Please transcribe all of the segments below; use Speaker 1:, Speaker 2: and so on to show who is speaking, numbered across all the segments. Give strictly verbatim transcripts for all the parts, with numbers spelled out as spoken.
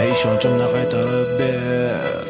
Speaker 1: ishonchimni qaytarib ber.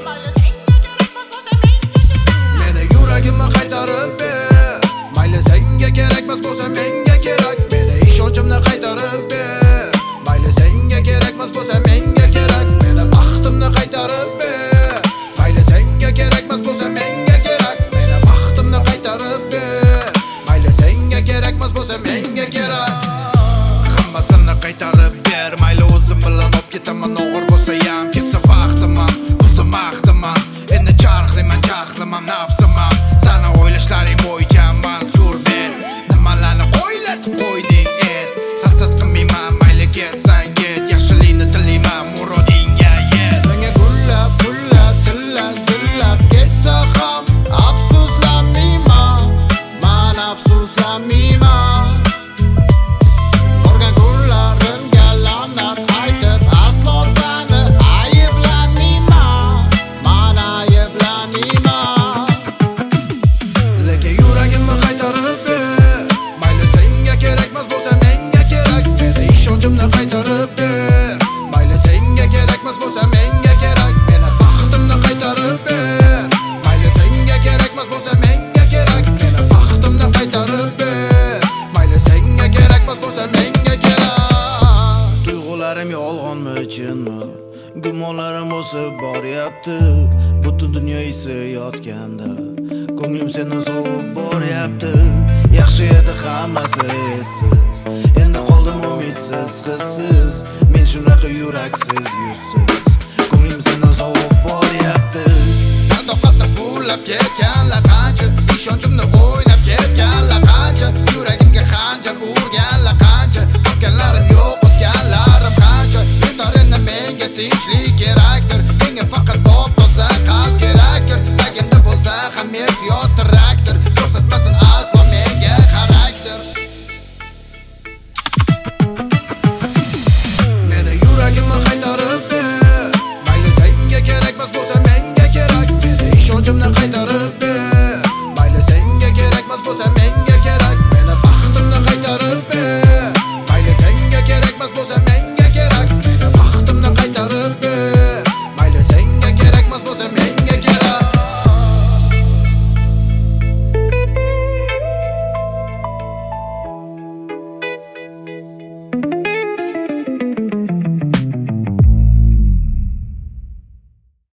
Speaker 2: Meni yuragimni qaytarib ber. Mayli senga kerakmas bo'lsa menga kerak. Meni ishonchimni qaytarib ber. Mayli senga kerakmas bo'lsa menga kerak. Meni baxtimni qaytarib ber. Mayli senga kerakmas bo'lsa menga kerak. Meni baxtimni qaytarib ber. Mayli senga kerakmas bo'lsa menga kerak. Hammasini qaytarib ber. Mayli o'zim bilan olib ketaman, og'ir bo'lsa ham ketsa vaqtim ham, buzdim vaqtimam. Endi charxlayman, charxlayman nafsimam. Sani o'ylashlaring bo'yicha mansur bet. Nimalarni qo'ylatib qo'yding et. Hasad qilmayman, mayli ketsang ket. Yaxshilikni tilayman, murodingga yet. Senga gullab, gullab, tillab, zillab ketsa ham afsuslanmayman. Men afsuslanmayman. Ko'rgan kunlarimga la'nat aytib aslo seni ayblamayman. Men ayblamayman. Lekin yuragimni qaytarib ber. Mayli senga kerakmas bo'lsa menga kerak. Meni ishonchimni qaytarib ber. Mayli senga kerakmas bo'lsa menga kerak. Meni baxtimni qaytarib ber. Mayli senga kerakmas bo'lsa menga kerak. Meni baxtimni qaytarib ber. Mayli senga kerakmas bo'lsa menga kerak.
Speaker 1: Tuyg'ularim yolg'onmi, chinmi? Gumonlarim o'sib boryapti. Butun dunyo esiyotganda ko'nglim seni sovib boryapti. Yaxshi edi hammasi essiz. Endi qoldim umidsiz, hissiz. Men shunaqa yuraksiz, yuzsiz. Ko'nglim seni sovib boryapti.
Speaker 2: Sadoqatni pullab ketganlar qancha, ishonchimni o'ynab ketganlar qancha, yuragimga xanjar urganlar qancha, topganlarim yo'q, o'tganlarim qancha. Yetar endi menga tinchlik kerakdir, menga faqat